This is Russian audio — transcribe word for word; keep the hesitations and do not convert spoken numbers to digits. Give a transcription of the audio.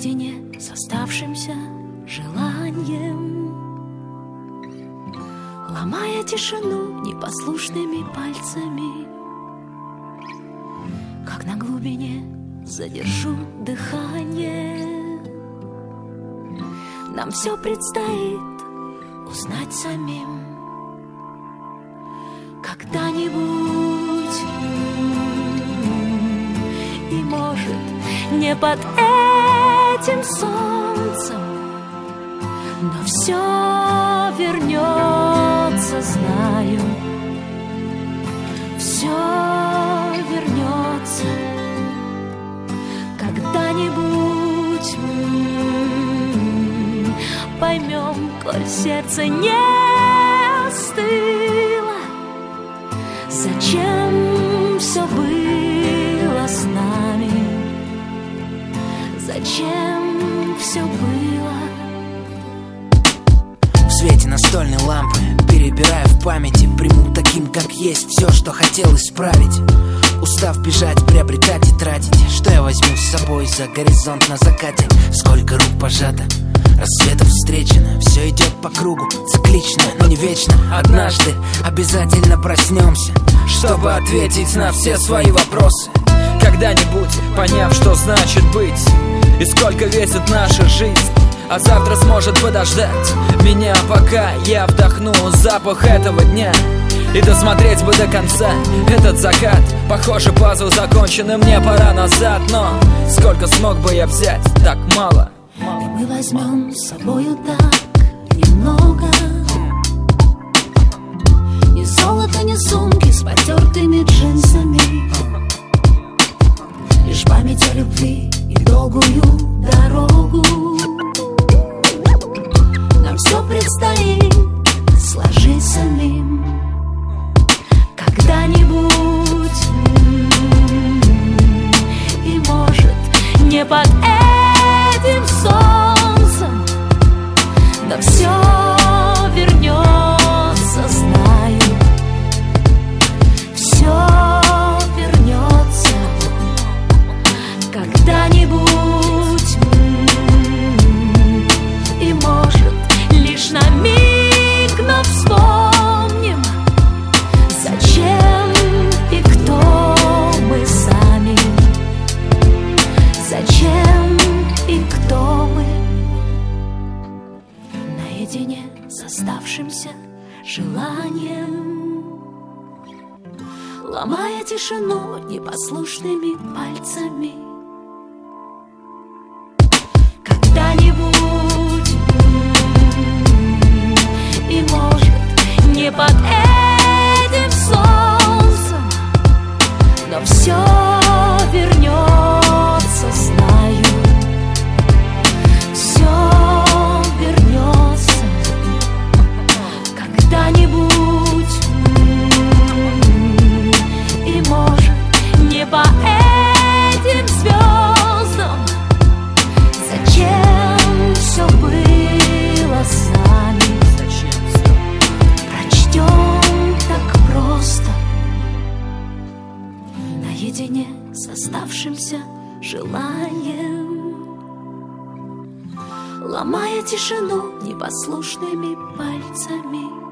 наедине с оставшимся желанием, ломая тишину непослушными пальцами. Как на глубине задержу дыхание, нам все предстоит узнать самим. Когда-нибудь, и может не под этим солнцем, но все вернется, знаю, все вернется. Когда-нибудь мы поймем, коль сердце не остыло, зачем все было с нами, зачем все было. В свете настольной лампы, перебирая в памяти, приму таким, как есть, все, что хотел исправить. Устав бежать, приобретать и тратить, что я возьму с собой за горизонт на закате? Сколько рук пожато, рассветов встречено, все идет по кругу, циклично, но не вечно. Однажды обязательно проснемся, чтобы ответить на все свои вопросы. Когда-нибудь поняв, что значит быть и сколько весит наша жизнь, а завтра сможет подождать меня, пока я вдохну запах этого дня. И досмотреть бы до конца этот закат. Похоже, пазл закончен, и мне пора назад. Но сколько смог бы я взять? Так мало. И мы возьмем с собою так немного. Ни золота, ни сумки с потертыми джинсами, лишь память о любви и долгую дорогу. Нам все предстоит сложить самим. Когда-нибудь, и может не под этим солнцем, но все вернется, знаю, все вернется. Когда-нибудь, и может лишь на миг, но вспомним, зачем и кто мы сами, зачем и кто мы. Наедине с оставшимся желанием, ломая тишину непослушными пальцами. Когда-нибудь, и может не под этим солнцем, но все вернется, знаю, все вернется. Когда-нибудь, и может не по этим звездам, зачем все было с нами, прочтем так просто. Наедине с оставшимся желанием, ломая тишину непослушными пальцами.